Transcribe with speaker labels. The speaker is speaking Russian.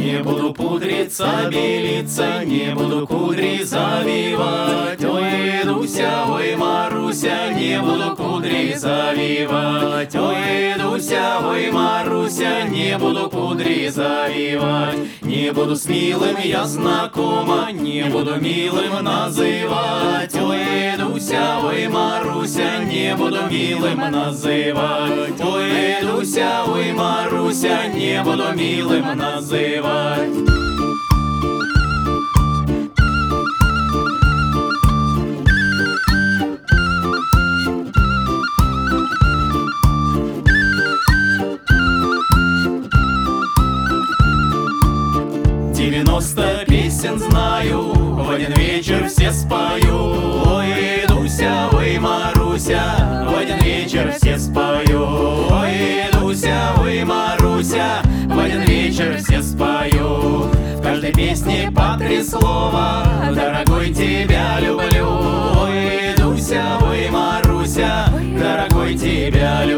Speaker 1: Не буду пудриться, белиться, не буду кудри завивать. Ой, Дуся, ой, Маруся, не буду кудри завивать. Ой, Дуся, ой, Маруся, не буду кудри завивать. Не буду с милым я знакома, не буду милым называть. Ой, Дуся, ой, Маруся, не буду милым называть. Ой, Дуся, ой, Маруся, не буду милым называть. 90 песен знаю, в один вечер все спою. Ой, Дуся, ой, Маруся, в один вечер все спою. Ой, Дуся, ой, Маруся, в один вечер все спою. В каждой песне по 3 слова: дорогой, тебя люблю. Ой, Дуся, ой, Маруся, дорогой, тебя люблю.